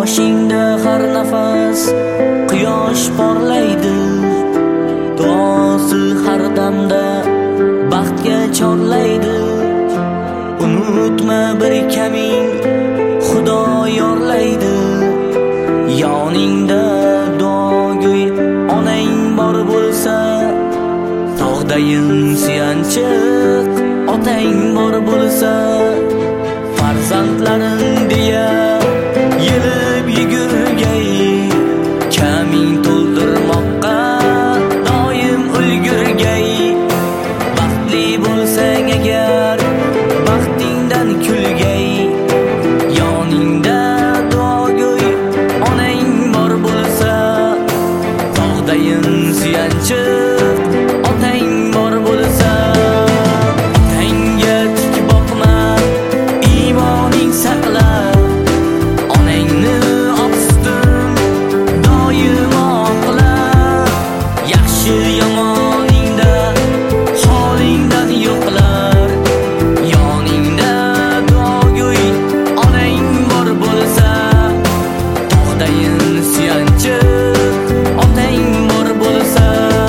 Boshingda har nafas quyosh porlaydi, duosi har damda baxtga chorlaydi. Unutma bir kaming Xudo yorlaydi. Yoningda duogo'y onang bor bo'lsa, tog'dayin suyanchiq otang bor bo'lsa, farzandlaring deya yelib yugurgay, kaming to'ldirmoqqa doim ulgurgay. Baxtli bo'lsang agar baxtingdan kulgay, yoningda duogo'y onang bor bo'lsa, tog'dayin suyanchiq otang bor bo'lsa, otangga tik boqma, iymoning saqla, onangni obstin doimo oqla. Yaxshi yomoningda holingdan yo'qlar, yoningda duogo'y onang bor bo'lsa, tog'dayin suyanchiq otang bor bo'lsa.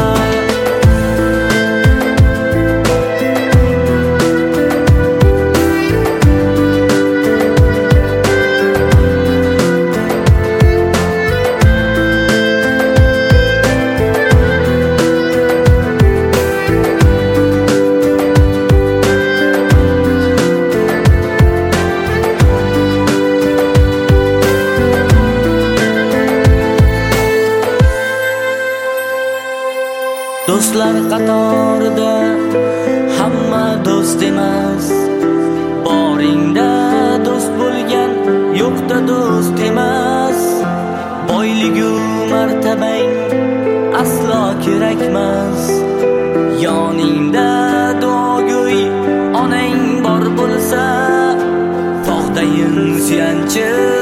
Do'stlar qatorida hamma do'st emas, boringda do'st bo'lgan yo'qda do'st emas. Boyligu martabang aslo kerakmas, yoningda duogo'y onang bor bo'lsa, tog'dayin suyanchiq